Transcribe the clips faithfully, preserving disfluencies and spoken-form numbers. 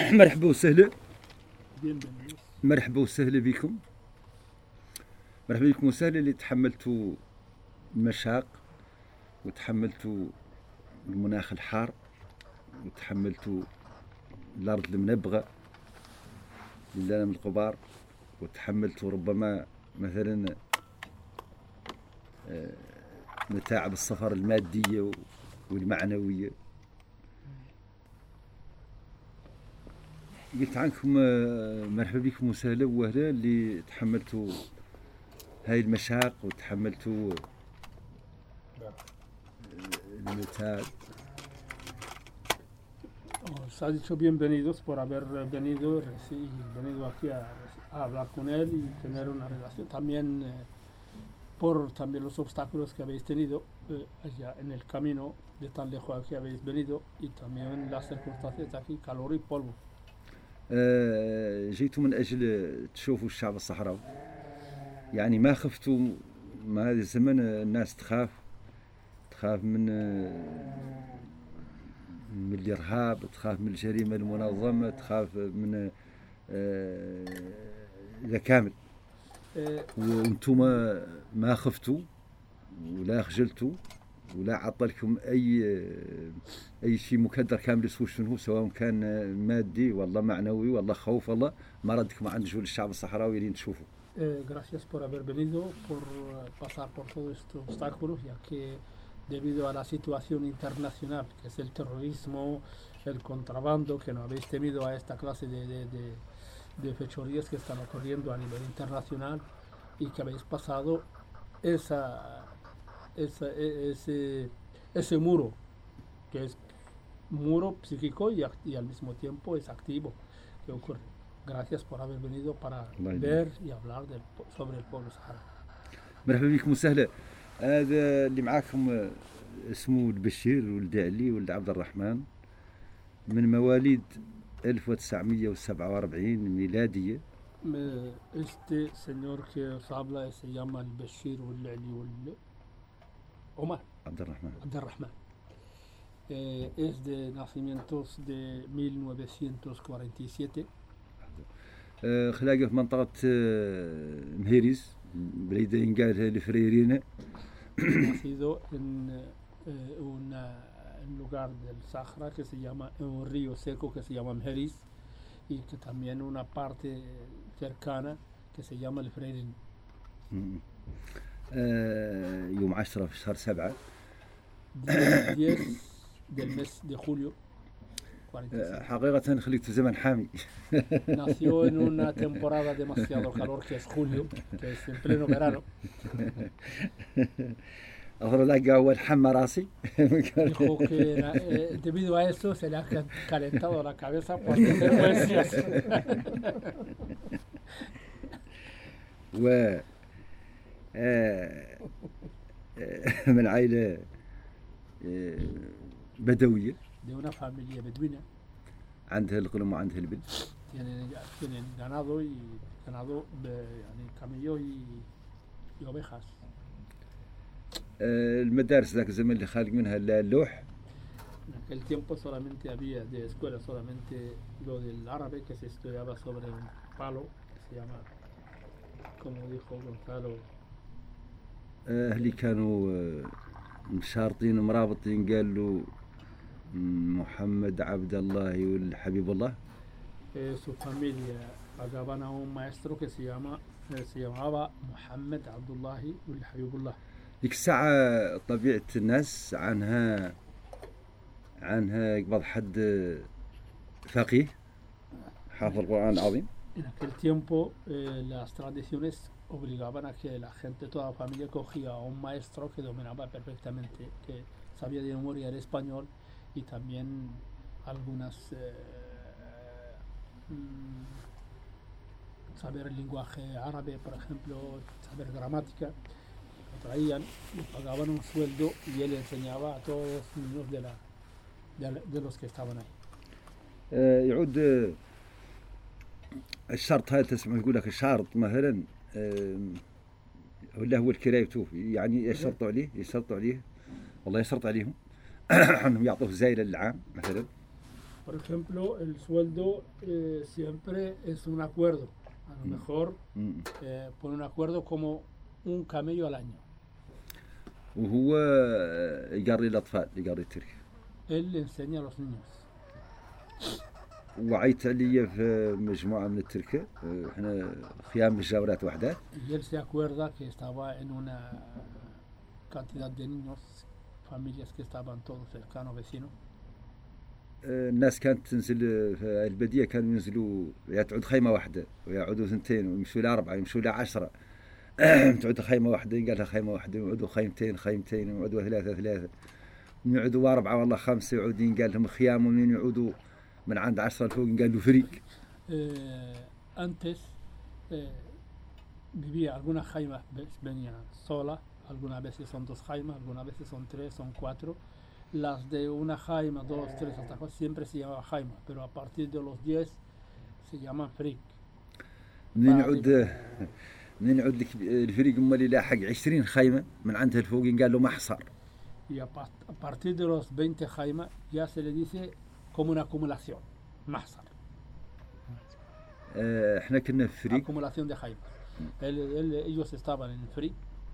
مرحبا وسهلا مرحبا وسهلا بكم مرحبا بكم وسهلا اللي تحملتوا المشاق وتحملتوا المناخ الحار وتحملتوا الأرض المنبغة اللي من الغبار وتحملتوا ربما مثلا متاعب السفر المادية والمعنوية. قلت عنكم مرحبا بكم وسهلا وهلا اللي تحملتوا هاي المشاق وتحملتوا المتاعب. Os ha dicho bienvenidos por haber venido, sí, venido aquí a, a hablar con él y tener una relación. También eh, por también los obstáculos que habéis tenido eh, allá en el camino de tan lejos aquí habéis venido y también las circunstancias de aquí, calor y polvo. آه جيتوا من أجل تشوفوا الشعب الصحراوي، يعني ما خفتوا ما هذا الزمن الناس تخاف تخاف من من الإرهاب، تخاف من الجريمة المنظمة، تخاف من ذا كامل. وانتم ما خفتوا ولا خجلتوا ولا عطلكم أي أي شيء مكدر كامل يسوي شنو، سواء كان مادي والله معنوي والله خوف والله ما ردكم عن جول الشعب الصحراوي اللي تشوفوا. Gracias por haber venido, por pasar por todos estos obstáculos, ya que debido a la situación internacional, que es el terrorismo, el contrabando, que no habéis temido a esta clase de, de, de, de fechorías que están ocurriendo a nivel internacional y que habéis pasado esa, esa, ese, ese muro, que es muro psíquico y, y al mismo tiempo es activo, que ocurre. Gracias por haber venido para ver y hablar del, sobre el pueblo saharaui. مرحبا بكم وسهلا. هذا اللي معاكم اسمه البشير ولد علي ولد عبد الرحمن، من مواليد ألف وتسعمية وسبعة وأربعين ميلادية. Este señor que os habla se llama el Bashir ولد علي ولد عمر عبد الرحمن عبد الرحمن. Eh, es de nacimientos de mil novecientos cuarenta y siete. خلاقه في منطقة مهيريز بعيدة ينقالها الفريرينة. Nacido en eh, una, un lugar del Sahara que se llama, un río seco que se llama Mheris, y que también una parte cercana que se llama el Freirin. يوم عشرة في شهر سبعة diez del mes de julio. حقيقة خليته زمن حامي. Nació en una temporada demasiado calor que es julio, que es en pleno verano. أخر لقى أول حمى راسي. Dijo que eh, debido a eso se le ha calentado la cabeza por tener poesías. و من عائلة بدوية. De una familia beduina. عندها الغنم وعندها البل. Tienen, tienen ganado y ganado de يعني camello y, y ovejas. المدارس ذاك الزمن اللي خالق منها اللوح. En aquel tiempo solamente había de escuela solamente lo del árabe que se estudiaba sobre un palo que se llama, como dijo Gonzalo. اللي كانوا مشارطين ومرابطين قال له محمد عبد الله والحبيب الله. Eh, su familia pagaban a un maestro que se llama eh, se llamaba محمد عبد الله والحبيب الله. ذيك الساعة طبيعة الناس عنها عنها يقبض حد فقيه حافظ القرآن العظيم. En aquel tiempo eh, las tradiciones obligaban a que la gente, toda la familia cogía a un maestro que dominaba perfectamente, que sabía de memoria el español y también algunas eh, mm, saber el lenguaje árabe, por ejemplo, saber gramática. Lo traían, le pagaban un sueldo y él enseñaba a todos los niños de, la, de, de los que estaban ahí. آه يعود آه الشرط هذا تسمع يقول لك الشرط مثلا آه ولا هو الكراية يعني يشرطوا عليه يشرطوا عليه والله يشرط عليهم انهم يعطوه زايله للعام مثلا. Por ejemplo, el sueldo eh, siempre es un acuerdo. A lo mejor eh, por un acuerdo como un camello al año. وهو يقري الأطفال يقري الترك. Él le enseña a los niños. وعيت عليا في مجموعة من التركة احنا خيام مجاورات وحدات. Y él se acuerda que estaba en una cantidad de niños, familias que estaban todos cercanos, vecinos. الناس كانت تنزل في البدية كانوا ينزلوا تعود خيمة واحدة ويعودوا ثنتين ويمشوا لأربعة يمشوا لعشرة. تعود خيمة واحدة قال لها خيمة واحدة ويعودوا خيمتين خيمتين ويعودوا ثلاثة ثلاثة يعودوا أربعة والله خمسة يعودين قال لهم خيام ومن يعودوا من عند عشرة الفوق قال له فريق. eh, antes eh, vivía algunas jaimas venían solas, algunas veces son dos jaimas, algunas veces son tres, son cuatro. Las de una jaima, dos, tres, hasta cuatro, siempre se llamaba jaima, pero a partir de los diez se llaman فريق. منين يعود منين يعود الفريق امال يلاحق عشرين خيمة من عندها الفوق قال له محصر. Y a, a partir de los veinte jaimas ya se le dice como una acumulación, محصر. احنا كنا في فريق. Acumulación de jaimas. El, el, ellos estaban en el فريق.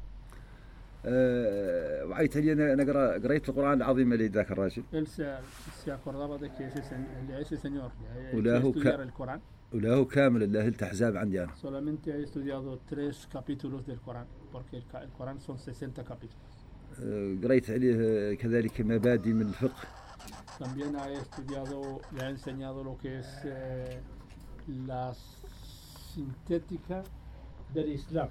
أه وعيت لي انا نقرا قريت القران العظيم اللي ذاك الراجل. Él se, se acordaba de que ese, ese señor وله estudiar el Corán. وله كامل له التحزاب عندي انا. Solamente he estudiado tres capítulos del Corán, porque el, el Corán son sesenta capítulos. أه قريت عليه كذلك مبادئ من الفقه. También he estudiado, le he enseñado lo que es eh, la sintética del Islam.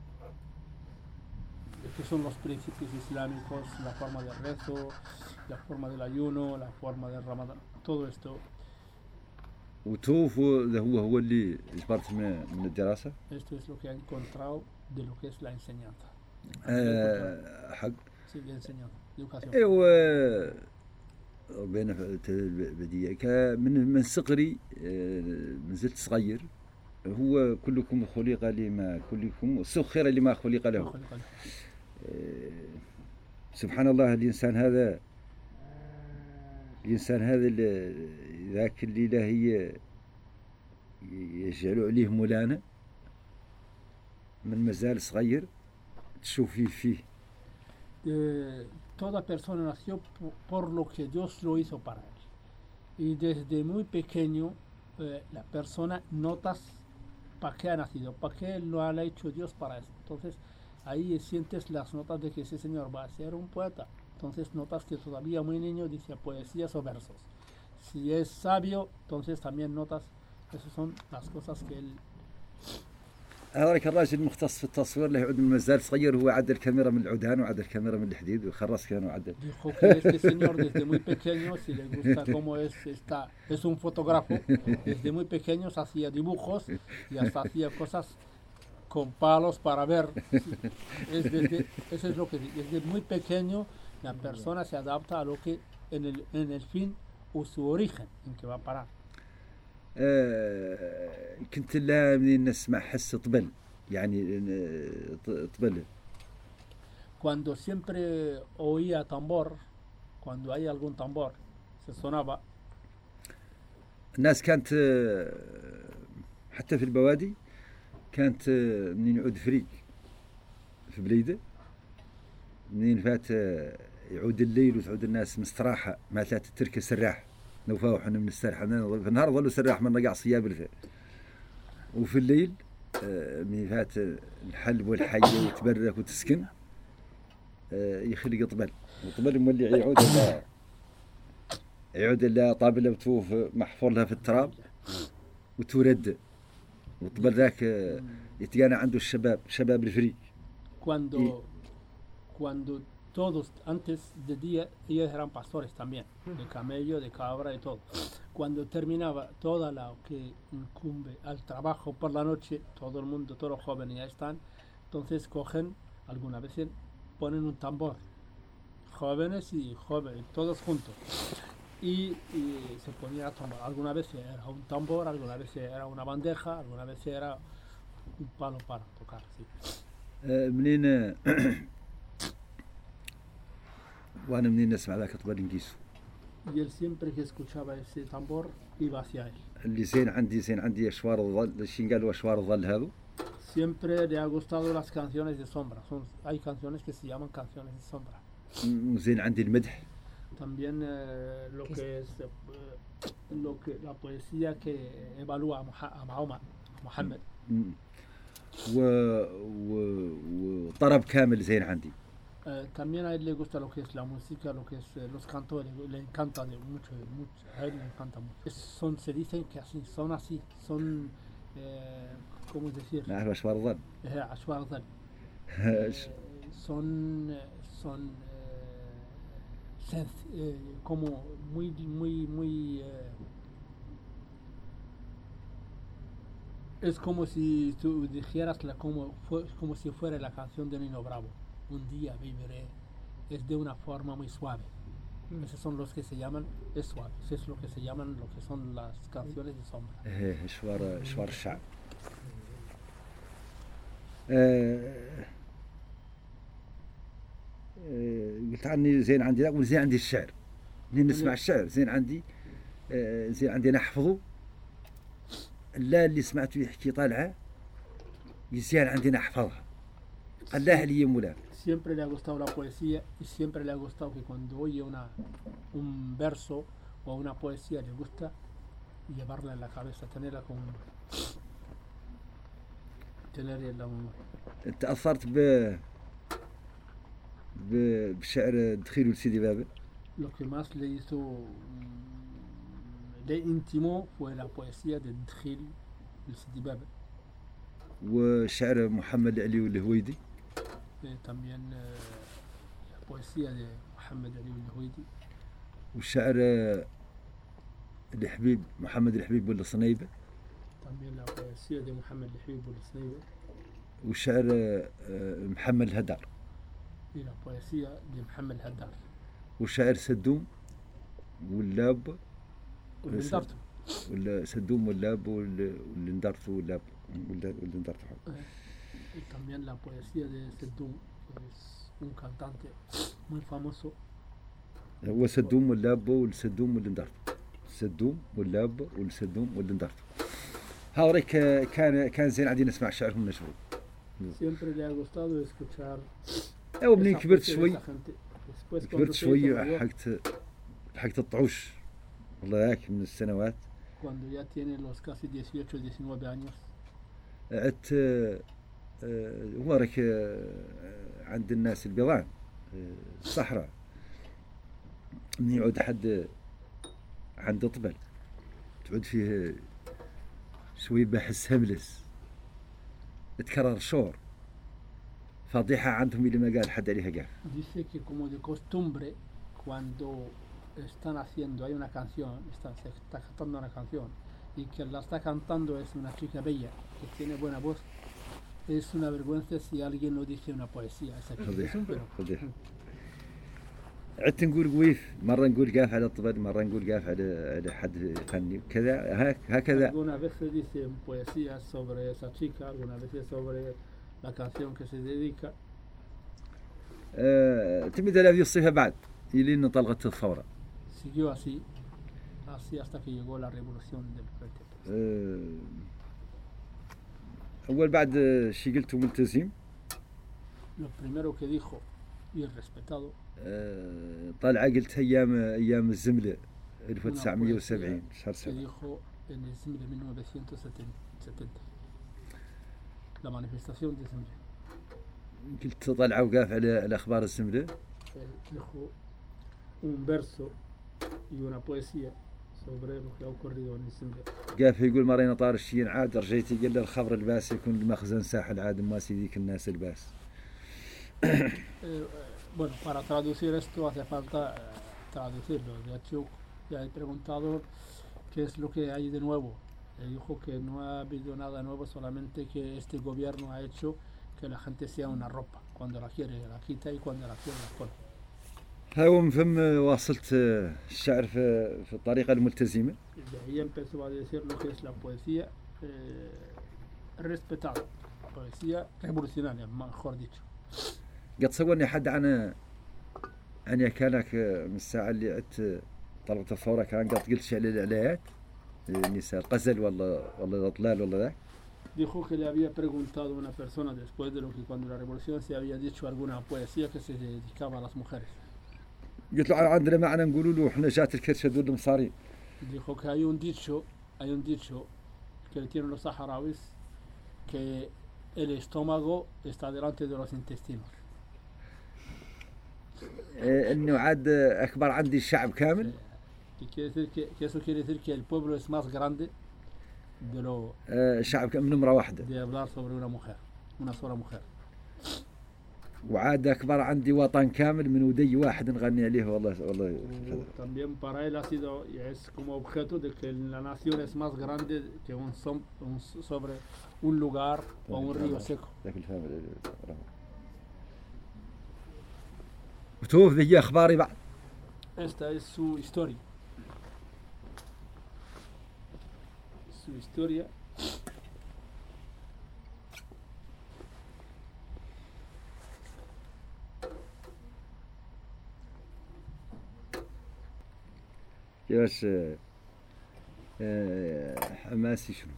Que son los principios islámicos, la forma del rezo, la forma del ayuno, la forma del ramadán, todo esto. وتوف هو هو اللي جبرت من من الدراسة. Esto es lo que he encontrado de lo que es la enseñanza. أه حق. Sí, de enseñanza, educación. ايوه ربنا بديه من من صغري من زلت صغير هو كلكم خلق لما كلكم سخر لما خلق له. سبحان الله الإنسان هذا الإنسان هذا ذاك اللي هي يجعلوا عليه مولانا من مازال صغير تشوفي فيه. Toda persona nació por lo que Dios lo hizo para él. Y desde muy pequeño eh, la persona notas para qué ha nacido, para qué lo ha hecho Dios para eso. Entonces ahí sientes las notas de que ese señor va a ser un poeta. Entonces notas que todavía muy niño dice poesías o versos. Si es sabio, entonces también notas, esas son las cosas que él... هذاك الراجل مختص في التصوير له يعود من مازال صغير هو عدل الكاميرا من العودان وعدل الكاميرا من الحديد وخرس كان وعدل. Dijo que este señor desde muy pequeño, si le gusta cómo es, está, es un fotógrafo, desde muy pequeño hacía dibujos y hasta hacía cosas con palos para ver. Es desde, eso es lo que desde muy pequeño la persona se adapta a lo que en el, en el fin o su origen en que va a parar. آه كنت لا منين نسمع حس طبل يعني طبل. Cuando siempre oía tambor, cuando hay algún tambor, se sonaba. الناس كانت حتى في البوادي كانت منين يعود فريق في بليده منين فات يعود الليل وتعود الناس مستراحة ما ثلاث تركة سراح نوفاو حنا من السرح في النهار ظلوا سراح من رقع صياب الفيل وفي الليل من فات الحلب والحية وتبرك وتسكن يخلق طبل وطبل مولي يعود إلى يعود إلى طابلة وتوف محفور لها في التراب وتورد وطبل ذاك يتقانا عنده الشباب شباب الفريق. Cuando cuando todos, antes de día, ellos eran pastores también, de camello, de cabra y todo. Cuando terminaba toda la que incumbe al trabajo por la noche, todo el mundo, todos los jóvenes ya están, entonces cogen, algunas veces ponen un tambor, jóvenes y jóvenes, todos juntos. Y, y se ponía a tomar, alguna vez era un tambor, alguna vez era una bandeja, alguna vez era un palo para tocar. Sí. منين وانا منين نسمع ذاك طبل نقيسو y él siempre que escuchaba ese tambor iba hacia él. اللي زين عندي زين عندي أشوار الظل شين قالوا أشوار الظل هذو. Siempre le ha gustado las canciones de sombra. Son, hay canciones que se llaman canciones de sombra. وزين عندي المدح. También eh, lo que es eh, lo que la poesía que evalúa a, Muha- a Mahoma, a Mohammed. و... و... وطرب كامل زين عندي. Eh, también a él le gusta lo que es la música, lo que es eh, los cantores, le encanta de mucho, mucho, a él le encanta mucho. Es- son, se dicen que así, son así, son, eh, ¿cómo decir? نعرف أشوار الظل. Eh, أشواق ظل. Eh, son, eh, son eh, senc- eh, como muy, muy, muy, eh, es como si tú dijeras la, como, fue, como si fuera la canción de Nino Bravo. Un día viviré, es de una forma muy suave. Esos son los que se llaman, es suave, eso es lo que se llaman, lo que son las canciones de sombra. إيه أشوار أشوار الشعب. آه، آه، قلت عني زين عندي لا وزين عندي الشعر. منين نسمع الشعر زين عندي. آه، زين عندي نحفظه. لا اللي سمعته يحكي طالعة يزين عندي نحفظها. الله لي مولا. Siempre le ha gustado la poesía y siempre le ha gustado que cuando oye una, un verso o una poesía le gusta llevarla en la cabeza, tenerla como tenerla en la memoria. تأثرت ب ب- بشعر دخيل لسيدي بابا. Lo que más le hizo, mm, le intimó fue la poesía de Dkhil el Sidi Baba. وشعر محمد علي والهويدي. Eh, también eh, la poesía de Mohammed Ali al-Huwaidi. وشعر آه، الحبيب محمد الحبيب ولا صنيبة. También la poesía de Mohammed al-Habib al-Snayba. وشعر آه، آه، محمد الهدار. Y la poesía de Mohammed al-Haddad. وشعر سدوم واللاب والبندرتو. ولا سدوم واللاب وال- واللي ندرتو واللاب واللي واللي ندرتو. Y también la poesía de Seddum, que es un cantante muy famoso. هو سدوم واللاب والسدوم واللي ندرتو. سدوم واللاب والسدوم واللي ندرتو. هاوريك كان كان زين عندي نسمع شعرهم نشرو. Siempre le ha gustado escuchar. أو منين esa كبرت poesía de شوي esa gente. Después, cuando كبرت se hizo شوي mayor, حقت حقت الطعوش والله ذاك من السنوات. cuando ya tiene los casi dieciocho, diecinueve años, عدت آه، آه، هو راك آه، عند الناس البيضان آه، الصحراء من يعود حد عند طبل تعود فيه شوي بحس هملس تكرر شور فضيحة عندهم اللي ما قال حد عليها قال. dice que como de costumbre, cuando están haciendo, hay una canción, está, se está cantando una canción, y que la está cantando es una chica bella, que tiene buena voz, es una vergüenza si alguien no dice una poesía. Esa chica es فضيحة un pero. فضيحة. عدت نقول قويف مرة نقول قاف على الطبل مرة نقول قاف على على حد فني وكذا هك- هكذا. Algunas veces dicen poesías sobre esa chica, algunas veces sobre la canción que se dedica. آه، تمد هذه الصفة بعد إلين طلقت الثورة. Siguió así, así hasta que llegó la revolución del veinte. آه، أول بعد آه، شي قلت ملتزم. Lo primero que dijo, y el respetado, آه، طالعة قلت أيام أيام الزملة ألف وتسعمية وسبعين شهر que سبعة. dijo en el Zimbre de mil novecientos setenta, la manifestación de Zimbre. قلت طالعة وقاف على على أخبار الزملة. Él dijo un verso y una poesía sobre lo que ha ocurrido en el Zimbre. قاف يقول مرينا طار الشين عاد رجيتي قال له الخبر الباس يكون المخزن ساحل عاد ما سيديك الناس الباس. Eh, eh, bueno, para traducir esto hace falta eh, traducirlo. De hecho, ya he preguntado qué es lo que hay de nuevo. Él dijo que no ha habido nada nuevo, solamente que este gobierno ha hecho que la gente sea una ropa. Cuando la quiere la quita y cuando la quiere la pone. هو من فم واصلت آه، الشعر في في الطريقة الملتزمة. Y de ahí empezó a decir lo que es la poesía eh, respetada, poesía revolucionaria, mejor dicho. قد صورني حد عن عن كانك من الساعة اللي عدت طلقت الثورة كان قد قلت شيء للإعلانات النساء الغزل ولا ولا الإطلال ولا ذاك. Dijo que le había preguntado a una persona después de lo que cuando la revolución se había dicho alguna poesía que se dedicaba a las mujeres. قلت له عندنا معنى نقولوا له احنا جات الكرشه دول المصارين. Dijo que hay un dicho, hay un dicho que tienen los saharauis que el estómago está delante de los intestinos. انه عاد اكبر عندي الشعب كامل. Que quiere decir que, que eso quiere decir que el pueblo es más grande de lo الشعب من امرأة واحدة. de hablar sobre una mujer, una sola mujer. وعاد اكبر عندي وطن كامل من ودي واحد نغني عليه والله والله. También para él ha sido es como objeto de que la nación es más grande que un, som, un sobre un lugar o un río seco. وتوف ذي اخباري بعد. Esta es su historia. Su historia. كيفاش حماسي شنو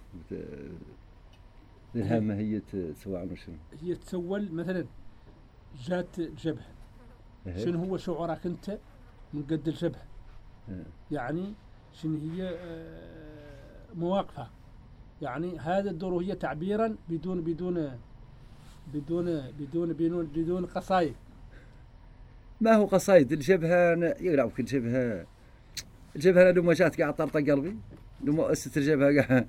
الهامة هي تسوى عنه شنو؟ هي تسول مثلا جات جبهة شنو هو شعورك انت من قد الجبهة؟ يعني شنو هي مواقفها؟ يعني هذا الدور هي تعبيرا بدون بدون بدون بدون بدون بدون قصايد. ما هو قصايد الجبهة يقرأ كل جبهة الجبهة لما جات قاعد طرطق قلبي لما أسست الجبهة قاعد.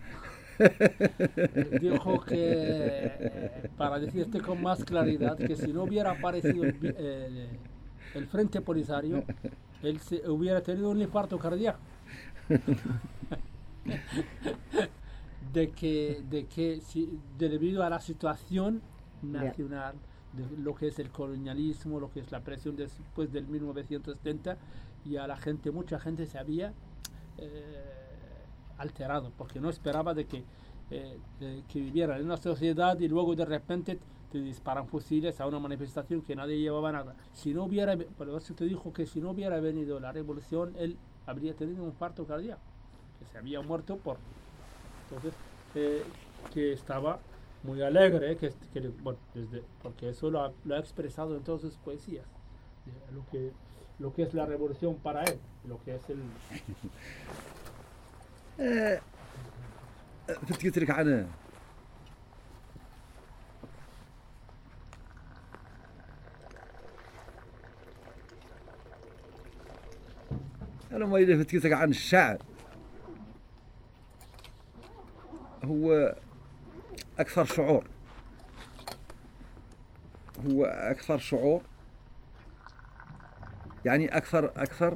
Dijo que para decirte con más claridad que si no hubiera aparecido el, el, el Frente Polisario, él se hubiera tenido un infarto cardíaco. de que, de que si, de debido a la situación nacional, de lo que es el colonialismo, lo que es la presión después del mil novecientos setenta, y a la gente, mucha gente se había eh, alterado, porque no esperaba de que, eh, de que vivieran en una sociedad y luego de repente te disparan fusiles a una manifestación que nadie llevaba nada. Si no hubiera, por eso te dijo que si no hubiera venido la revolución, él habría tenido un infarto cardíaco, que se había muerto por... Entonces, eh, que estaba muy alegre, que, que bueno, desde, porque eso lo ha, lo ha expresado en todas sus poesías, lo que, lo que es la revolución para él, lo que es el... كنت قلت لك عنه أنا ما يدري قلت لك عن الشعر هو أكثر شعور هو أكثر شعور يعني أكثر أكثر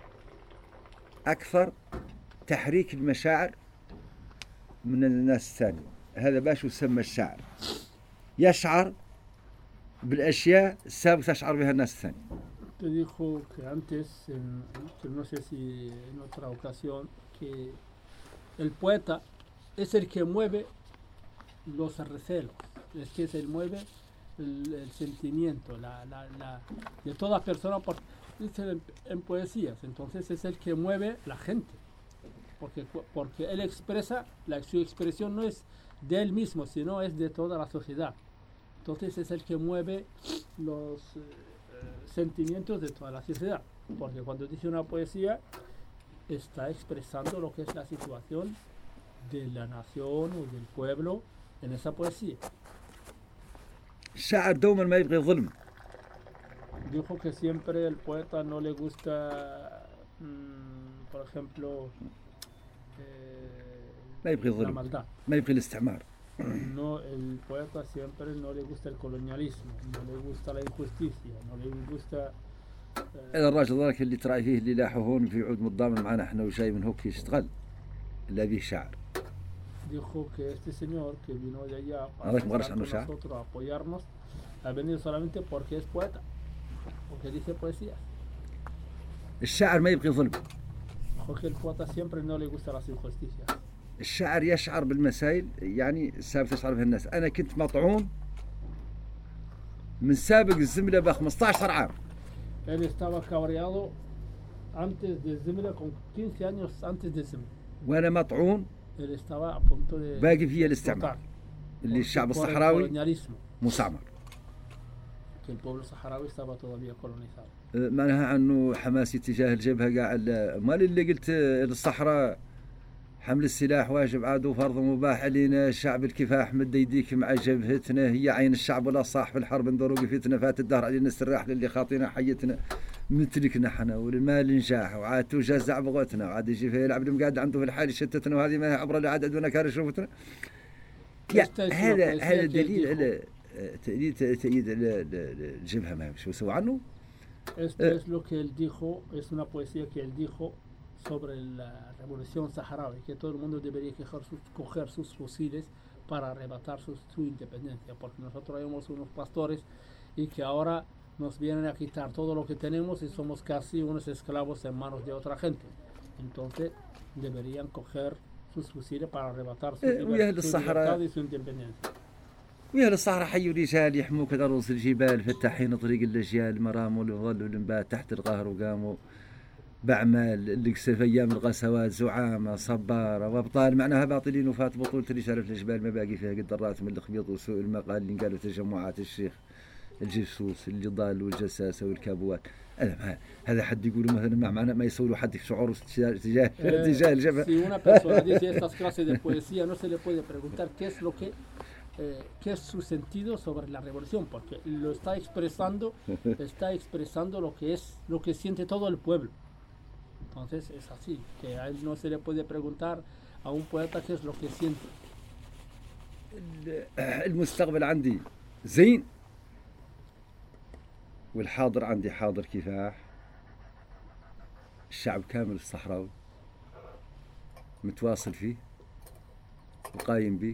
أكثر تحريك المشاعر من الناس الثانية. هذا باش يسمى الشاعر يشعر بالأشياء السابقة تشعر بها الناس الثانية. Te dijo que antes, en, que no sé si en otra ocasión, que el poeta es el que mueve los recelos, es que es el mueve el, el sentimiento la, la, la, de toda persona, por, dice en, en poesías, entonces es el que mueve la gente, porque, porque él expresa, la, su expresión no es de él mismo, sino es de toda la sociedad, entonces es el que mueve los eh, sentimientos de toda la sociedad, porque cuando dice una poesía está expresando lo que es la situación de la nación o del pueblo en esa poesía. الشاعر دوما ما يبغي الظلم. Dijo que siempre el poeta no le gusta, mmm, por ejemplo, eh, ما يبغي الظلم. la maldad. ما يبغي الاستعمار. No, el poeta siempre no le gusta el colonialismo, no le gusta la injusticia, no le gusta. هذا الراجل ذاك اللي تراي فيه اللي لاحوا هون في عود متضامن معنا احنا وجاي من هوك يشتغل اللي به شاعر. Dijo que este señor que vino de allá para estar con nosotros, a apoyarnos, ha venido solamente porque es poeta, porque dice poesías. الشاعر ما يبغي ظلم. Porque el poeta siempre no le gusta las injusticias. الشاعر يشعر بالمسائل يعني السابق تشعر بها الناس. أنا كنت مطعون من سابق الزملة ب خمسة عشر عام. Él estaba cabreado antes de Zemra, con quince años antes de Zemra. وانا مطعون Él estaba a punto de باقي فيه explotar الاستعمار اللي por- الشعب por el الصحراوي colonialismo, مستعمر. que el pueblo saharaui estaba todavía colonizado. آه، معناها انه حماسي تجاه الجبهه قاع مال اللي قلت آه، للصحراء حمل السلاح واجب عاد وفرض مباح علينا، الشعب الكفاح مد يديك مع جبهتنا، هي عين الشعب ولا صاح في الحرب انظروا قفتنا، فات الدهر علينا السراح للي خاطينا حيتنا مثلكنا حنا والمال نجاح وعاد تجزع بغوتنا وعاد يجي فيه يلعب المقعد عنده في الحال يشتتنا، وهذه ما هي عبر العدد وانا كان شوفتنا. يا Esta es una هذا poesía هذا que él دليل dijo. على آه، تأييد تأييد على الجبهه ما شو سوى عنه. Esto Eh. es lo que él dijo, es una poesía que él dijo sobre la revolución saharaui, que todo el mundo debería coger sus, coger sus fusiles para arrebatar su, su independencia, porque nosotros somos unos pastores y que ahora nos vienen a quitar todo lo que tenemos y somos casi unos esclavos en manos de otra gente. Entonces deberían coger sus fusiles para arrebatar su, Eh, liber- ويا أهل su الصحراء. libertad y su independencia. ويا للصحراء حيوا رجال يحموك رؤوس الجبال فتاحين طريق الأجيال، مراموا الظل والانبات تحت القهر وقاموا بأعمال اللي في أيام الغسوات زعامة صبارة وأبطال معناها باطلين، وفات بطولة رجال في الجبال ما باقي فيها قد الرات من الخبيط وسوء المقال اللي قالوا تجمعات الشيخ الجسوس اللي ضال والجساسة والكابوات. هذا ما هذا حد يقولوا مثلا مع معناه ما يسولوا حد في شعور تجاه تجاه Eh, تجاه الجبهة. si una persona dice estas clases de poesía, no se le puede preguntar qué es lo que, eh, qué es su sentido sobre la revolución, porque lo está expresando, está expresando lo que es, lo que siente todo el pueblo. Entonces es así, que a él no se le puede preguntar a un poeta qué es lo que siente. المستقبل عندي زين والحاضر عندي حاضر كفاح. الشعب كامل الصحراوي متواصل فيه وقايم به،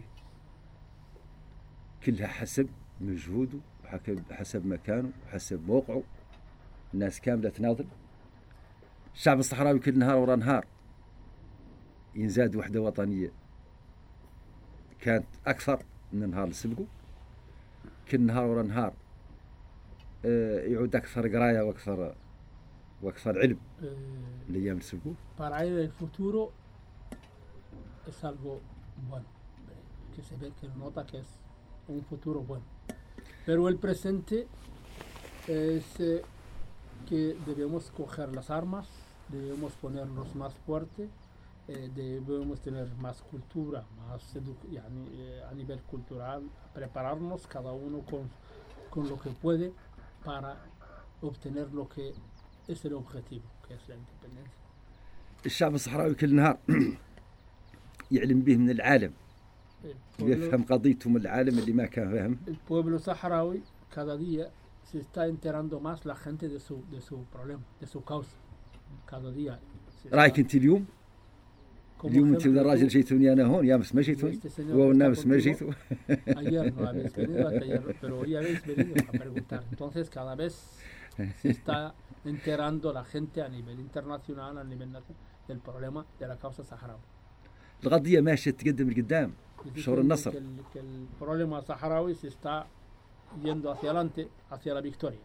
كلها حسب مجهوده وحسب مكانه وحسب موقعه، الناس كاملة تناضل. الشعب الصحراوي كل نهار ورا نهار ينزاد وحدة وطنية كانت أكثر من النهار اللي سبقه، كل نهار ورا نهار آه، يعود أكثر قراية وأكثر وأكثر علم Eh, الأيام اللي سبقوه. para él el futuro es algo bueno, que se ve, que nota que es un futuro bueno. Pero el presente es eh, que debemos coger las armas, debemos ponernos más fuertes, eh, debemos tener más cultura, más edu- yani, eh, a nivel cultural, prepararnos cada uno con, con lo que puede para obtener lo que es el objetivo, que es la independencia. الشعب الصحراوي كل نهار يعلم به من العالم، El pueblo, يفهم قضيته من العالم اللي ما كان فاهم. el pueblo saharaui cada día se está enterando más la gente de su, de su problema, de su causa. Cada día. se está- رايك انت اليوم como اليوم انت ejemplo, ولا الراجل tú, جيتوني انا هون، يا امس ما جيتوني este señor que وقلنا está امس ما contigo, جيتوا. ayer no habéis venido, ayer, pero hoy habéis venido a preguntar. Entonces cada vez se está enterando la gente a nivel internacional, a nivel nacional, del problema de la causa saharaui. القضيه ماشيه تقدم لقدام Dice شهور que, النصر. que el, que el problema saharaui se está yendo hacia adelante, hacia la victoria.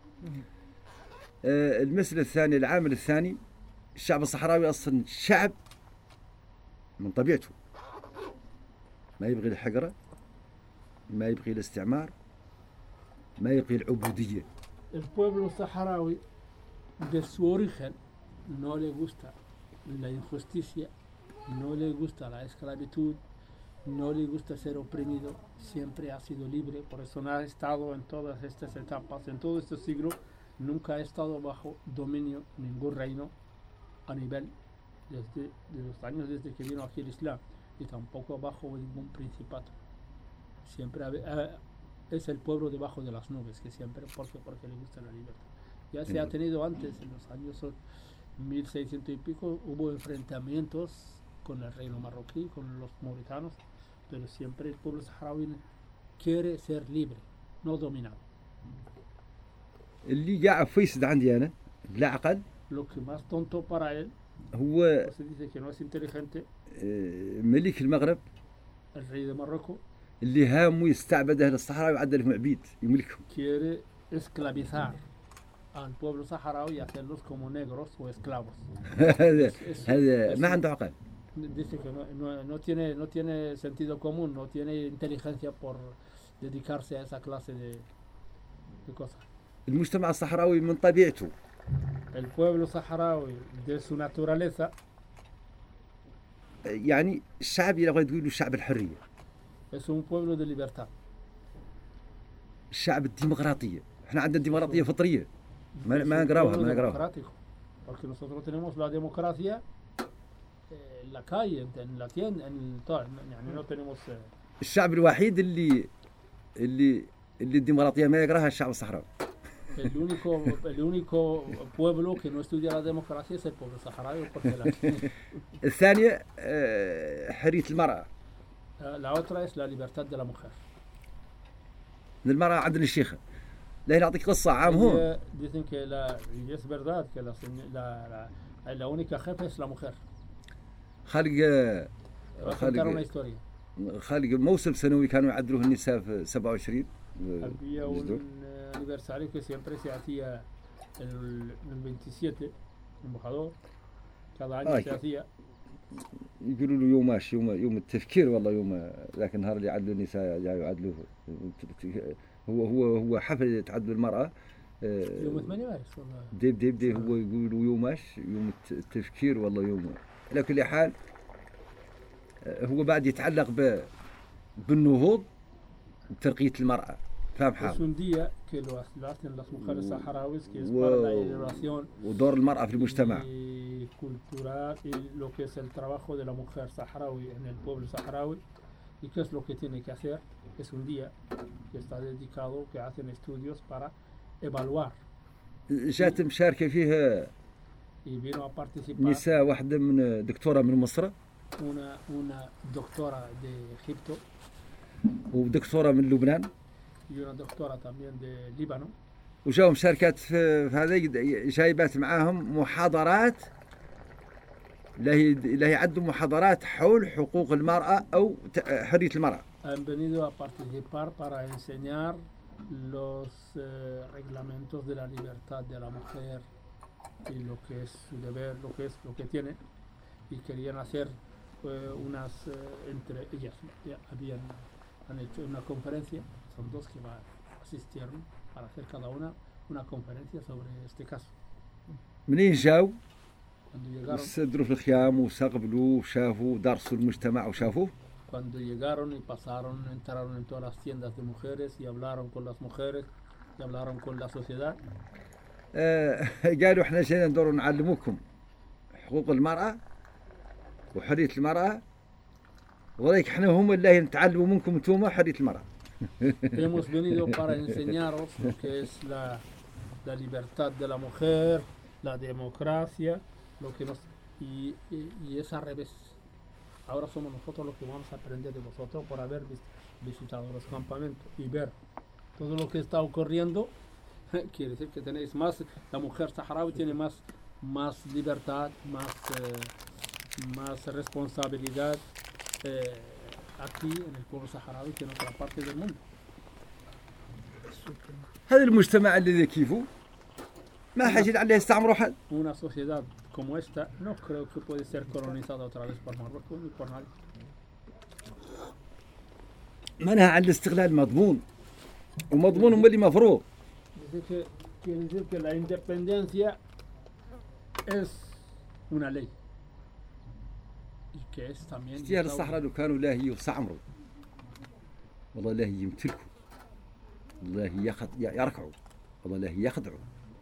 آه، المسألة الثانية العامل الثاني الشعب الصحراوي أصلا شعب من طبيعته ما يبغي الحقرة، ما يبغي الاستعمار، ما يبغي العبودية. El pueblo saharaui, de su origen, no le gusta la injusticia, no le gusta la esclavitud, no le gusta ser oprimido, siempre ha sido libre, por eso no ha estado en todas estas etapas, en todo este siglo, nunca ha estado bajo dominio ningún reino a nivel desde de los años desde que vino aquí el Islam, y tampoco bajo ningún principato. Siempre ha- ha- es el pueblo debajo de las nubes, que siempre, porque, porque le gusta la libertad. Ya se ha tenido antes, en los años mil seiscientos y pico, hubo enfrentamientos con el reino marroquí, con los mauritanos, pero siempre el pueblo saharaui quiere ser libre, no dominado. اللي قاعد فيصد عندي أنا بلا عقل Lo que más tonto para él, هو se dice que no es inteligente, آه، ملك المغرب el rey de Marruecos اللي هامه يستعبد أهل الصحراء ويعدلهم عبيد يملكهم. quiere esclavizar al pueblo saharaui y hacerlos como negros o esclavos. هذا Es- es- هذا es ما un- عنده عقل. Dice que no, no- no tiene, no tiene sentido común, no tiene inteligencia por dedicarse a esa clase de, de cosas. المجتمع الصحراوي من طبيعته El pueblo saharaui, de su naturaleza, يعني الشعب اللي بغا تقول له شعب الحريه، es un pueblo de libertad. الشعب الديمقراطيه. احنا عندنا ديمقراطيه فطريه ما Es ما un نقراوها pueblo ما نقراوها. democrático, porque nosotros tenemos la democracia eh, en la calle, en la tienda, en el, todo, يعني no tenemos eh, الشعب الوحيد اللي اللي اللي الديمقراطيه ما يقراها الشعب الصحراوي. el único, el único pueblo que no estudia la democracia es el pueblo saharaui, porque la, الثانيه آه، حريه المراه. la otra es la libertad de la mujer. المراه عندنا الشيخه. لا نعطيك قصه عام هون. Ella- dicen que la, y es verdad que la, señ- la, la, la única jefe es la mujer. خالق Te voy a contar una خالق historia. خالق موسم سنوي كانوا يعدلوه النساء في سبعة وعشرين. Había جدول. un eh, aniversario que siempre se hacía el, el veintisiete, embajador, cada año Ay. se hacía. يقولوا له يوماش يوم يوم التفكير والله يوم ذاك النهار اللي عدلوا النساء جاوا يعدلوه. هو هو هو حفل تعدل المرأة. آه، يوم ثمانية مارس والله. ديب ديب ديب هو يقولوا يوماش يوم الت- التفكير والله يوم. على كل حال آه، هو بعد يتعلق ب بالنهوض بترقية المرأة. فاهم Es حال؟ un día que lo, ha- lo hacen las mujeres saharauis, que es Wow. para la elevación ودور المرأة في المجتمع. y cultural y lo que es el trabajo de la mujer saharaui en el pueblo saharaui y qué es lo que tiene que hacer. Es un día que está dedicado, que hacen estudios para evaluar جات مشاركة فيها y vino a participar نساء، واحدة من دكتورة من مصر una, una doctora de Egipto ودكتورة من لبنان، y una doctora también de Líbano. وجاوا مشاركات في في هذا جايبات معاهم محاضرات. لا هي لا يعدوا محاضرات حول حقوق المرأة أو ت- حرية المرأة. Han venido a participar para enseñar los eh, reglamentos de la libertad de la mujer y lo que es su deber, lo que es lo que tiene, y querían hacer eh, unas eh, entre ellas ya habían han hecho una conferencia, son dos que va- asistieron para hacer cada una una conferencia sobre este caso. منين جاوا Cuando llegaron, استدروا في الخيام واستقبلوا وشافوا درسوا المجتمع وشافوه. cuando llegaron y pasaron, entraron en todas las tiendas de mujeres y hablaron con las mujeres y hablaron con la sociedad. آه، قالوا احنا جينا ندور نعلموكم حقوق المرأة وحرية المرأة، وذلك احنا هم اللي نتعلموا منكم انتم حرية المرأة. Hemos venido para enseñaros lo que es la, la libertad de la mujer, la democracia, lo que nos y, y- y es al revés. Ahora somos nosotros los que vamos a aprender de vosotros por haber vis- visitado los campamentos y ver todo lo que está ocurriendo. Quiere decir que tenéis más, la mujer saharaui tiene más, más libertad, más, eh, más responsabilidad eh, aquí en el pueblo saharaui que en otra parte del mundo. هذا المجتمع الذي كيفه ما حاجة عليه يستعمروا حد. Una sociedad como esta no creo que puede ser colonizada otra vez por Marruecos ni por nadie. منها على الاستغلال مضمون، ومضمون هم اللي مفروض. Dice que, quiere decir que la independencia es una ley y que es también اختيار الصحراء لو كانوا لا هي يستعمروا والله لا هي يمتلكوا، والله هي يخد... يركعوا، والله لا هي يخدعوا.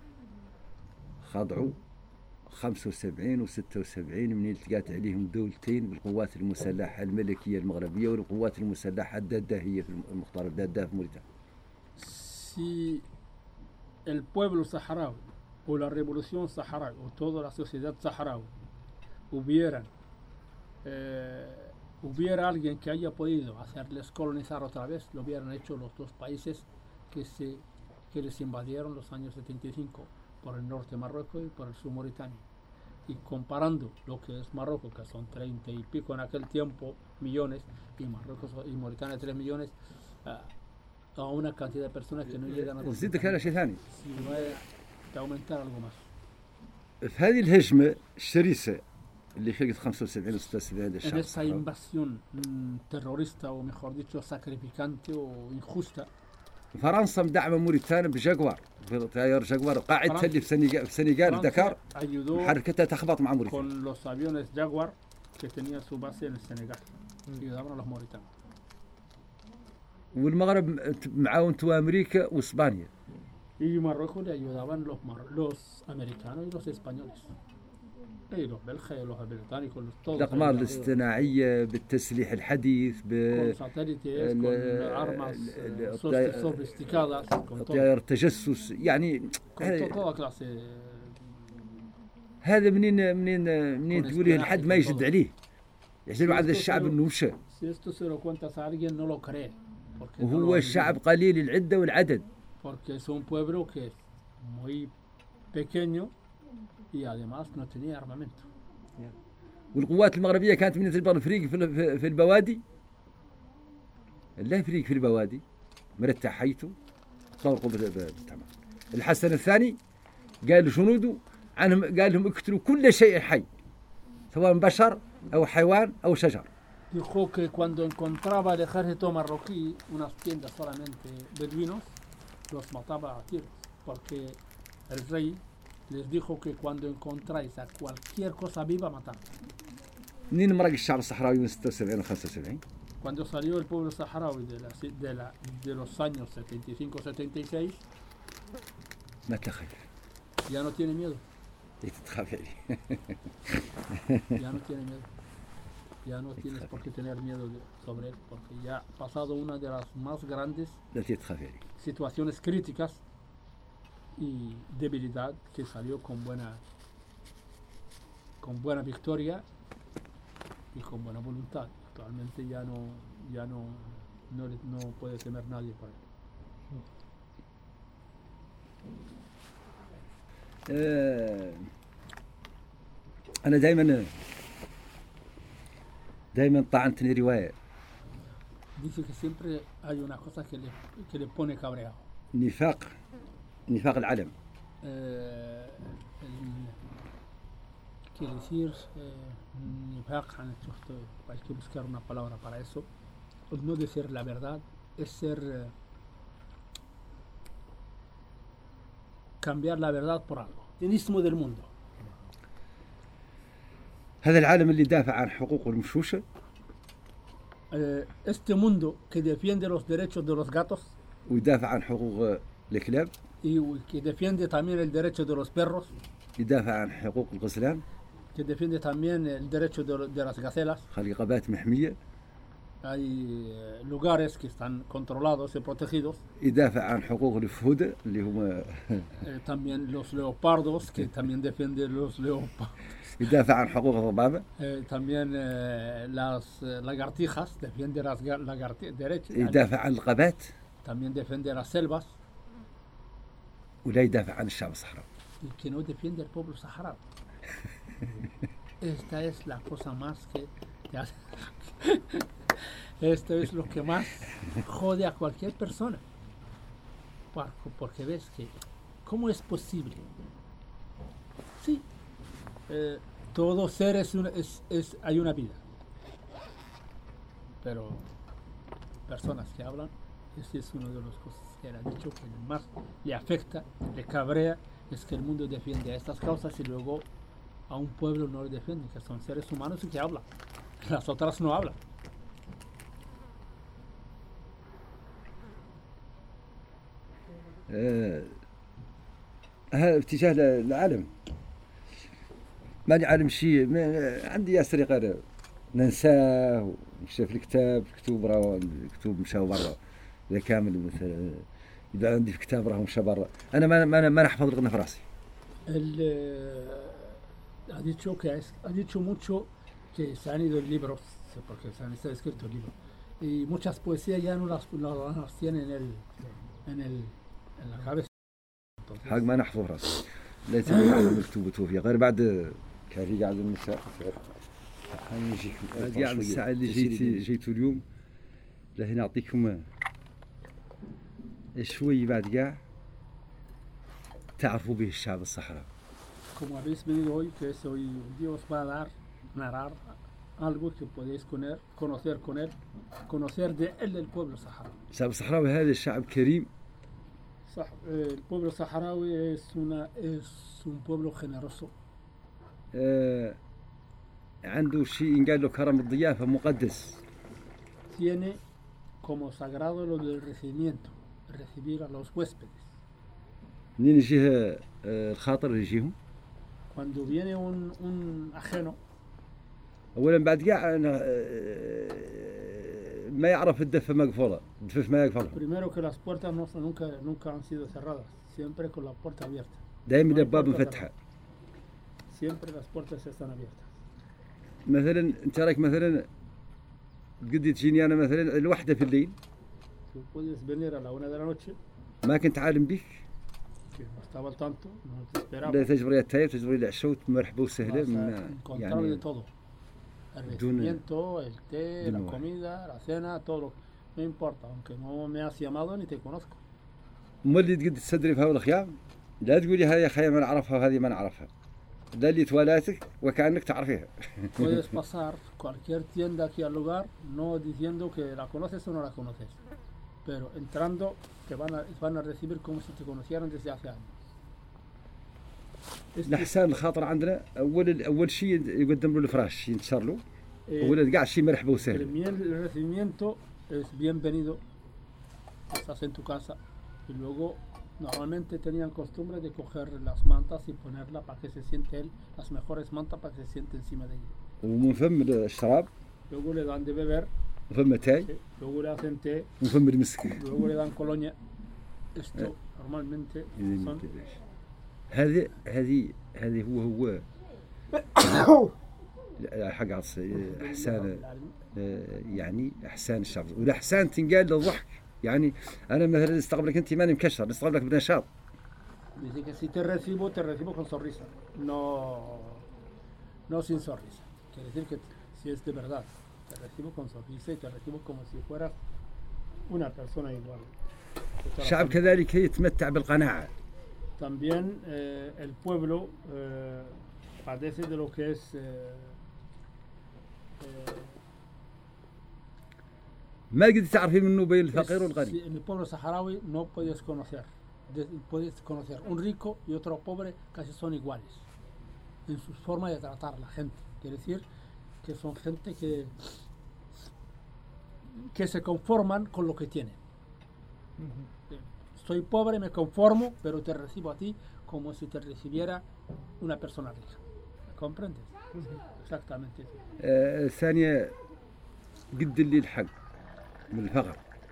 خضعوا خمسة وسبعين وستة وسبعين من التقات عليهم دولتين بالقوات المسلحة الملكية المغربية والقوات المسلحة الداداهية في المختار الداداه في موريتانيا. si el pueblo saharaui o la revolución saharaui o toda la sociedad saharaui hubieran eh, hubiera alguien que haya podido hacerles colonizar otra vez, lo hubieran hecho los dos países que se que les invadieron los años setenta y cinco por el norte de Marruecos y por el sur Mauritania. Y comparando lo que es Marruecos, que son treinta y pico en aquel tiempo millones, y Marruecos y Mauritania tres millones, ah, a una cantidad de personas que no llegan a وزيدك هذا شيء ثاني، si no hay- de aumentar algo más. في هذه الهجمة الشرسة اللي خلقت خمسة وسبعين و ستة وسبعين En الشعب esa الصحراوي invasión mm, terrorista, o mejor dicho, sacrificante o injusta, فرنسا مدعمة موريتانيا بجاكوار طيار جاكوار قاعدتها اللي في سنغال في سنغال في دكار Francia ayudó محركتها تخبط مع موريتانيا con los aviones Jaguar que tenían su base en el Senegal. Ayudaban a los mauritanos. والمغرب معاونته أمريكا وإسبانيا Y Marruecos le ayudaban los, mar- los americanos y los españoles. Y los belgas y los británicos, los- todos. الأقمار ayudaban. الاصطناعية بالتسليح الحديث Con ب satélites, ال- con armas ال- eh, el- sofi- el- sofisticadas, con todo. طيار التجسس يعني Con to- toda clase. هذا منين منين منين Con تقولي espionaje, لحد ما con يجد todo. عليه يحسب على esto الشعب se lo- انه مشى Si esto se lo cuentas a alguien, no lo cree. Porque, no وهو lo ha الشعب vivido. قليل العدة والعدد Porque es un pueblo que es muy pequeño y además no tenía armamento. والقوات المغربية كانت من تجبر الفريق في ال- في- في البوادي لا فريق في البوادي مرتع حيته طلقوا بال- بال- بالتمام. الحسن الثاني قال لجنوده عنهم قال لهم اقتلوا كل شيء حي سواء بشر او حيوان او شجر. Dijo que cuando encontraba el ejército marroquí unas tiendas solamente beduinos, los mataba a tiros. Porque el rey les dijo que cuando encontráis a cualquier cosa viva, matar. منين مرق الشعب الصحراوي من ستة وسبعين و خمسة وسبعين Cuando salió el pueblo saharaui de, la, de, la, de los años setenta y cinco setenta y seis, ما تخاف ya no tiene miedo. تخاف عليه Ya no tiene miedo. Ya no tienes por qué tener miedo de- sobre él, porque ya ha pasado una de las más grandes لا تخاف عليه. situaciones críticas y debilidad, que salió con buena con buena victoria y con buena voluntad. Actualmente ya no ya no no, le- no puede temer nadie por él. آه، أنا دائما دائما طعنتني رواية Dice que siempre hay una cosa que le, que le pone cabreado. نفاق نفاق العلم. Eh, el- quiere decir eh, nifaq, hay que buscar una palabra para eso. El no decir la verdad es ser eh, cambiar la verdad por algo. Cinismo del mundo. هذا العالم اللي دافع عن حقوقه المشوشة Eh, este mundo que defiende los derechos de los gatos ويدافع عن حقوق الكلاب y que defiende también el derecho de los perros, يدافع عن حقوق الغزلان que defiende también el derecho de, de las gacelas. خليقبات محمية Hay eh, lugares que están controlados y protegidos. يدافع عن حقوق الفهودة اللي هم Eh, también los leopardos, que también defienden los leopardos. يدافع عن حقوق الضبابة Eh, también eh, las eh, lagartijas, defiende las ga- lagarti- derechos. يدافع عن الغابات También defiende las selvas. ولا يدافع عن الشعب الصحراوي. Y que no defiende el pueblo saharaui. Esta es la cosa más que te hace- Esto es lo que más jode a cualquier persona. Por- Porque ves que, ¿cómo es posible? Sí, eh, todo ser es una, es, es, hay una vida. Pero personas que hablan, ese es uno de los cosas que él ha dicho que más le afecta, le cabrea, es que el mundo defiende a estas causas y luego a un pueblo no le defiende, que son seres humanos y que hablan. Las otras no hablan. آه، هذا اتجاه للعالم ماني عالم شيء ما- عندي ياسر غير ننساه ونكتب في الكتاب كتب راه كتب مشاو برا اذا كامل مثلا اذا عندي في كتاب راه مشى برا انا ما ما ما نحفظ غير في راسي. Él eh, ha dicho que ha, es- ha dicho mucho que se han ido libros, sí, porque se han estado escritos libros, y muchas poesías ya no las, no las tiene en el, en el, en la cabeza. Entonces, حق ما نحفظ في راسي لا تبي على مكتوب توفي غير بعد كافي قاعد النساء نجيك هذه على الساعة اللي جيت جيتوا اليوم لهنا نعطيكم شوي بعد كاع تعرفوا به الشعب الصحراوي؟ Como habéis venido hoy, que es hoy Dios va a dar, narrar algo que podéis conocer, conocer con él, conocer de él el pueblo saharaui. الشعب الصحراوي هذا الشعب كريم. صح, el pueblo saharaui es, una, es un pueblo generoso. آه عنده شيء ينقال له كرم الضيافة مقدس. Tiene como sagrado lo del recibimiento, recibir a los huéspedes. منين يجيه آه الخاطر يجيهم؟ Cuando viene un, un ajeno, اولا بعد كاع آه ما يعرف الدفة مقفولة، الدفة ما يقفلها. primero que las puertas no, nunca, nunca han sido cerradas, siempre con la puerta abierta. دائما No hay الابواب puerta مفتحة. cerrada. Siempre las puertas están abiertas. مثلا انت رايك مثلا قد تجيني انا مثلا الوحدة في الليل Tú puedes venir a la una de la noche, ما كنت عالم بك، que no estaba al tanto, no te esperaba. لا تجبري التايب تجبري العشوت مرحبا وسهلا Vas a من- encontrar de يعني todo. El دون- recibimiento, el té, la دون واحد. comida, la cena, todo. lo- No importa, aunque no me has llamado ni te conozco. أما اللي تقد تستدري في هذا الخيام لا تقولي هذه خيام ما نعرفها وهذه ما نعرفها، لا اللي توالاتك وكأنك تعرفيها. Puedes pasar cualquier tienda aquí al lugar, no diciendo que la conoces o no la conoces, pero entrando te van a, van a recibir como si te conocieran desde hace años. Este, الإحسان الخاطر عندنا أول أول شيء يقدم له الفراش ينتشر له، eh, ولا كاع شيء مرحبا el, وسهلا. mien- el recibimiento es bienvenido, estás en tu casa y luego normalmente tenían costumbre de coger las mantas y ponerla para que se siente él, las mejores mantas para que se siente encima de ella. ومن فم الشراب Luego le dan de beber, وفم تاي ¿sí? Luego le hacen té, وفم المسك. luego le dan colonia. Esto normalmente son هذه هذه هذه هو هو لا، حق عص إحسان آه، يعني إحسان الشعب، والإحسان تنقال له ضحك. يعني أنا مثلا استقبلك أنت ماني مكشر، استقبلك بنشاط. Dice que si te recibo, te recibo con sonrisa, no, no sin sonrisa. Quiere decir que si es de verdad, te recibo con sonrisa y te recibo como si fueras una persona igual. الشعب كذلك يتمتع بالقناعة. También eh, el pueblo eh, padece de lo que es eh, eh, ما قد تعرفي منه بين الفقير es- والغني. si en el pueblo saharaui no puedes conocer, de- puedes conocer un rico y otro pobre, casi son iguales en su forma de tratar a la gente. Quiere decir que son gente que que se conforman con lo que tienen. Eh, Soy pobre, me conformo, pero te recibo a ti como si te recibiera una persona rica. ¿Me comprendes? Exactamente eso. آه، الثانية قد اللي الحق من الفقر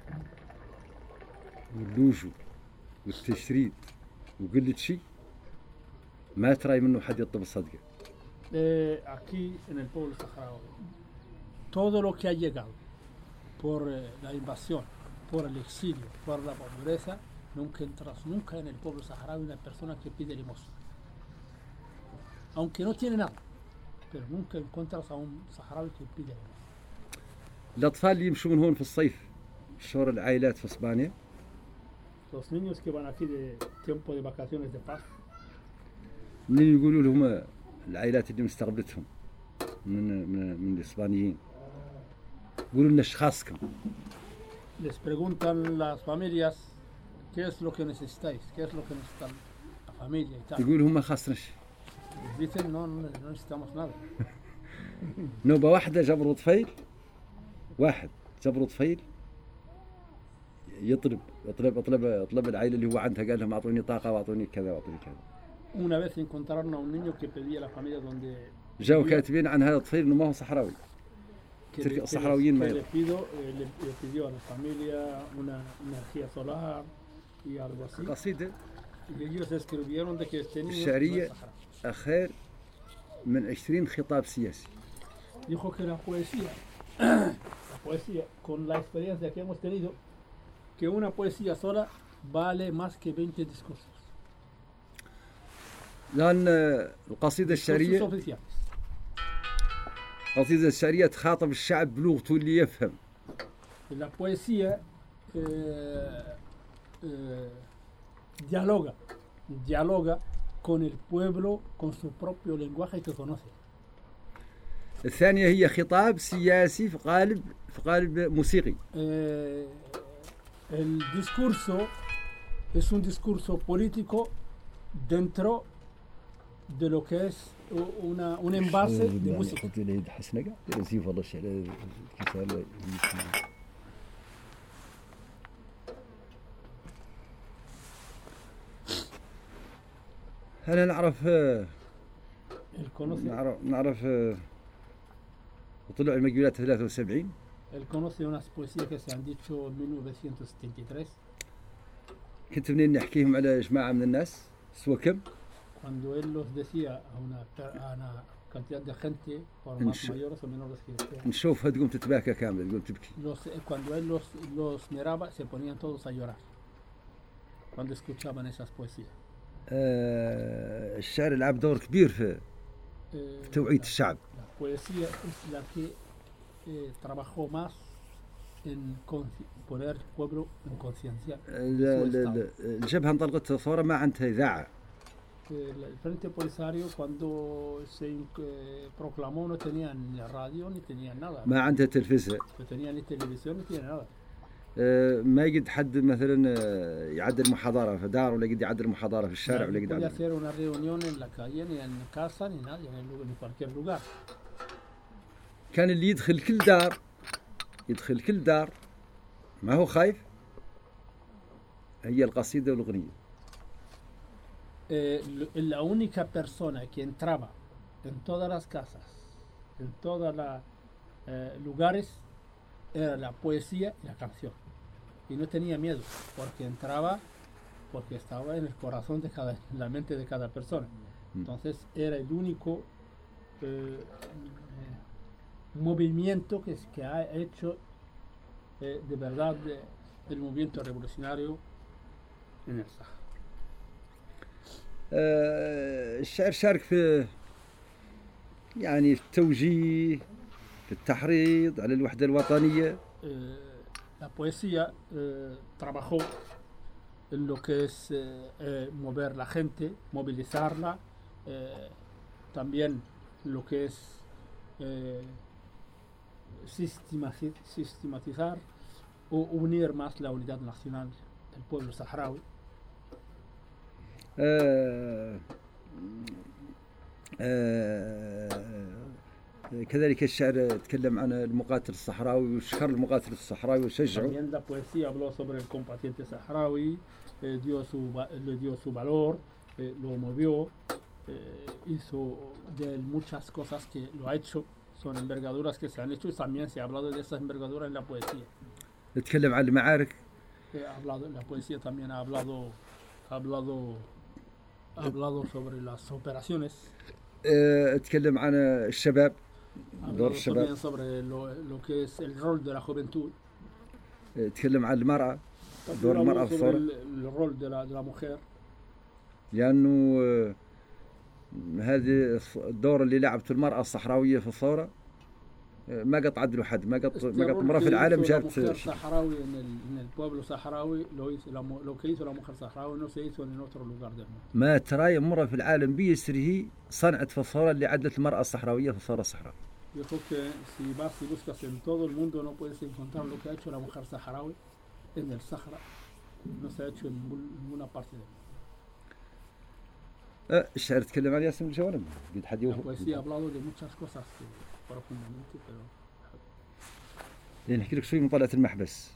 واللوجو والتشريد وقلة شيء ما تراي منه حد يطلب الصدقة. Eh, aquí en el pueblo saharaui, todo lo que ha llegado por eh, la invasión, por el exilio, por la pobreza, nunca entras nunca en el pueblo saharaui una persona que pide limosna. Aunque no tiene nada, pero nunca encuentras a un saharaui que pide limosna. الأطفال اللي يمشون هون في الصيف شهور العائلات في إسبانيا Los niños que van aquí de tiempo de vacaciones de paz, منين يقولوا لهم العائلات اللي مستقبلتهم من من من الإسبانيين يقولوا لنا ايش خاصكم؟ les preguntan las familias qué es lo que necesitáis, qué es lo que necesita la familia y tal. يقولوا هم ما خاصناش. Les dicen no, no, no necesitamos nada. نوبة واحدة جبروا طفيل واحد جبروا طفيل يطلب اطلب اطلب اطلب العائلة اللي هو عندها قال لهم اعطوني طاقة واعطوني كذا واعطوني كذا. Una vez encontraron a un niño que pedía a la familia donde جاوا vivía, كاتبين عن هذا الطفيل انه ما هو صحراوي. que, تلك le, que, الصحراويين le, ما que le, يض- pido, eh, le, le pidió a la familia una energía solar y algo así. قصيدة Y ellos escribieron de que este niño no الشعرية es saharaui. أخير من عشرين خطاب سياسي. Dijo que la poesía, la poesía, con la experiencia que hemos tenido, que una poesía sola vale más que veinte discursos. لأن القصيدة Discursos الشعرية oficiales. القصيدة الشعرية تخاطب الشعب بلغته اللي يفهم. La poesía eh, eh, dialoga dialoga con el pueblo con su propio lenguaje que conoce. الثانية هي خطاب سياسي في قالب في قالب موسيقي. Eh, el discurso es un discurso político dentro de lo que es una, un envase de música. هل نعرف Él conoce, نعرف نعرف وطلع المقبلات ثلاثة وسبعين. él conoce unas poesías que se han dicho en mil novecientos setenta y tres. كنت منين نحكيهم على جماعة من الناس سوا كم. Cuando él los decía a una, a una cantidad de gente, por más mayores o menores que sean. نشوف هتقوم تتباكى كامل تقوم تبكي. Los, cuando él los, los miraba se ponían todos a llorar cuando escuchaban esas poesías. آه الشعر لعب دور كبير في Eh, توعية الشعب. La poesía es la que eh, trabajó más en poner al pueblo en conciencia. الجبهة انطلقت ثورة ما عندها إذاعة. El Frente Polisario cuando se eh, proclamó no tenía ni radio ni tenía nada. ما عندها تلفزة. No tenía ni televisión ni tenía nada. ما يقد حد مثلا يعدل محاضرة في دار ولا يقد يعدل محاضرة في الشارع ولا يقد يعدل. hacer una reunión en la calle ni en casa ni nada en cualquier lugar. كان اللي يدخل كل دار يدخل كل دار ما هو خايف هي القصيدة والأغنية. Eh, la única persona que entraba en todas las casas, en todos los eh, lugares, era la poesía y la canción. Y no tenía miedo, porque entraba, porque estaba en el corazón de cada, en la mente de cada persona. Entonces era el único eh, movimiento que, que ha hecho eh, de verdad de, del movimiento revolucionario en el Sáhara. آه الشعر شارك في يعني في التوجيه في التحريض على الوحدة الوطنية. Eh, la poesía eh, trabajó en lo que es eh, eh, mover la gente, movilizarla, eh, también lo que es eh, sistematizar, sistematizar o unir más la unidad nacional del pueblo saharaui. آه آه كذلك الشعر تكلم عن المقاتل الصحراوي وشكر المقاتل الصحراوي وشجعه. También la poesía habló sobre el combatiente saharaui, eh, dio su, le dio su valor, eh, lo movió, eh, hizo de él muchas cosas que lo ha hecho, son envergaduras que se han hecho y también se ha hablado de esas envergaduras en la poesía. تكلم عن المعارك. Eh, ha hablado, la poesía también ha hablado, ha hablado, ha hablado sobre las operaciones. أه تكلم عن الشباب دور الشباب. también sobre lo, lo que es el rol de la juventud. أه تكلم عن المرأة دور المرأة في الثورة. el rol de la, de la mujer. لأنه أه هذه الدور اللي لعبته المرأة الصحراوية في الثورة ما قد عدلوا حد ما قد ما قد مرة في العالم جابت. الصحراوي en el en el pueblo saharaui lo hizo la, lo que hizo la mujer saharaui no se hizo en otro lugar del mundo. ما تراي مرة في العالم بيسره صنعت في الثورة اللي عدلت المرأة الصحراوية في الثورة الصحراوية. Yo creo que si vas y buscas en todo el mundo no puedes encontrar lo que ha hecho la mujer saharaui en el Sahara. No se ha hecho en ninguna parte del mundo. أه الشعر تكلم عن ياسم الجوانب. قد حد La poesía ha hablado de muchas cosas profundamente pero. لأن نحكي لك شوي من طلعة المحبس.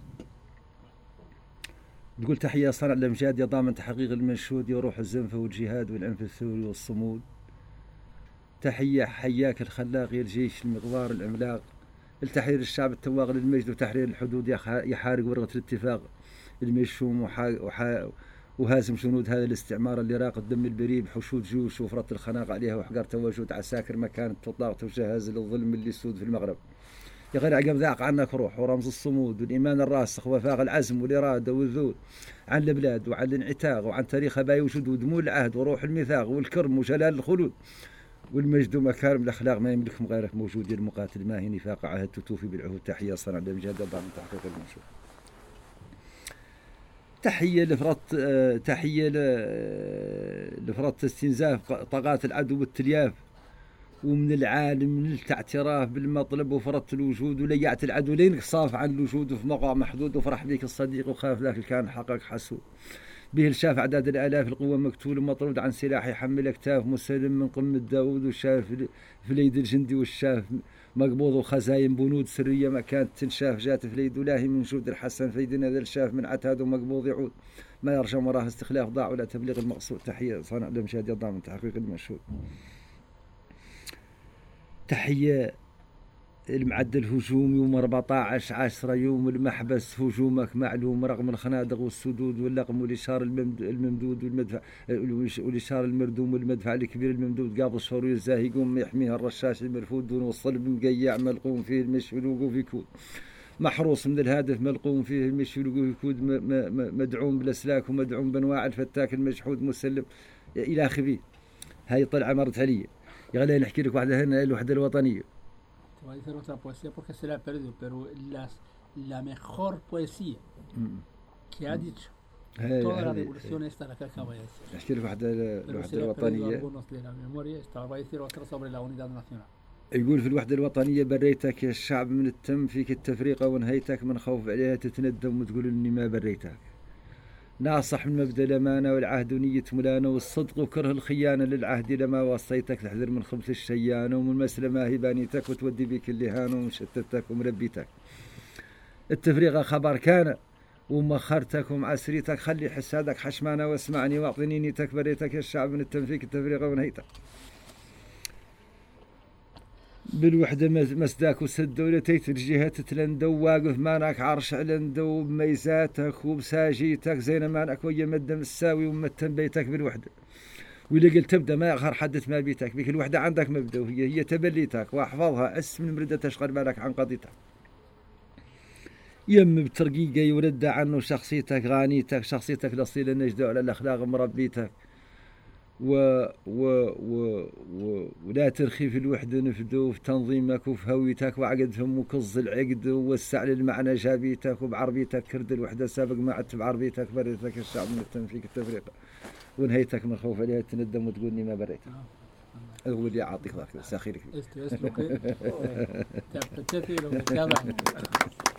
تقول تحية صانع الأمجاد يا ضامن تحقيق المنشود يا روح الزنفة والجهاد والعنف الثوري والصمود. تحية حياك الخلاق يا الجيش المغوار العملاق لتحرير الشعب التواغ للمجد وتحرير الحدود يا حارق ورقة الاتفاق المشوم وحا وهازم جنود هذا الاستعمار اللي راق الدم البريء بحشود جيوش وفرط الخناق عليها وحقار تواجد عساكر مكان تطاق وجهاز للظلم اللي يسود في المغرب. يا غير عقب ذاق عنك روح ورمز الصمود والإيمان الراسخ وفاق العزم والإرادة والذود عن البلاد وعن الانعتاق وعن تاريخ باي وجود ودموع العهد وروح الميثاق والكرم وجلال الخلود والمجد ومكارم الأخلاق ما يملكهم غيرك موجود. المقاتل ما هي نفاق عهد توفي بالعهود. تحية صنع الأمجاد ضامن تحقيق المنشود. تحية لفرط تحية لفرط استنزاف طاقات العدو والتلياف، ومن العالم من الاعتراف بالمطلب وفرط الوجود وليعت العدو لين صاف عن الوجود في موقع محدود، وفرح بك الصديق وخاف ذاك كان حقق حسود به الشاف أعداد الآلاف القوة مقتول ومطرود عن سلاح يحمل أكتاف مسلم من قمة داود، وشاف في اليد الجندي والشاف مقبوض وخزاين بنود سرية ما كانت تنشاف جات في اليد ولاهي من جود الحسن في يدنا ذا الشاف من عتاد ومقبوض يعود ما يرجى وراه استخلاف ضاع ولا تبليغ المقصود. تحية صانع المشاهد يضع من تحقيق المشهود. تحية المعدل هجومي يوم أربعة عشر عشرة يوم المحبس هجومك معلوم رغم الخنادق والسدود واللقم والإشار الممدود والمدفع والإشار المردوم والمدفع الكبير الممدود قابل شهوري الزاهي يقوم يحميها الرشاش المرفود دون والصلب مقيع ملقوم فيه المشي والوقوف يكون محروس من الهدف ملقوم فيه المشي والوقوف يكون مدعوم بالأسلاك ومدعوم بأنواع الفتاك المجحود مسلم إلى آخره. هاي طلعة مرت علي يغلي نحكي لك واحدة هنا الوحدة الوطنية. Te voy a decir otra poesía porque se la ha perdido, pero las, la mejor poesía que ha dicho toda la revolución esta la que acaba de decir. احكي لك واحدة الوحدة الوطنية. algunos de la memoria, estaba a decir otra sobre la unidad nacional. يقول في الوحدة الوطنية بريتك يا الشعب من التم فيك التفريقة ونهيتك من خوف عليها تتندم وتقول إني ما بريتك. ناصح من مبدأ الأمانة والعهد ونية ملانة والصدق وكره الخيانة للعهد لما وصيتك تحذر من خبث الشيانة ومن مسلمة هبانيتك وتودي بك اللهان ومشتتك ومربيتك. التفريقة خبر كان ومخرتك ومعسريتك خلي حسادك حشمانة واسمعني واعطني نيتك بريتك يا الشعب من التنفيك التفريقة ونهيتك. بالوحدة مسداك وسد ولتيت الجهة تتلندو واقف مانك عرش علندو بميزاتك وبساجيتك زين مانك ويا مدم الساوي ومتن بيتك بالوحدة. وإذا قلت تبدأ ما يغهر حدث ما بيتك بك الوحدة عندك مبدأ وهي هي تبليتك واحفظها اسم من مردة تشغل بالك عن قضيتك. يم بترقيقة يورد عنه شخصيتك غانيتك شخصيتك الأصيلة النجدة على الأخلاق مربيتك و و و و ولا ترخي في الوحدة نفدو في تنظيمك وفي هويتك وعقد فمك الظ العقد ووسع للمعنى جابيتك وبعربيتك كرد الوحدة سابق ما عدت بعربيتك بريتك الشعب من التنفيك التفريقة ونهيتك من خوف عليها تندم وتقولني ما بريت. هو اللي أعطيك ذاك ساخيرك.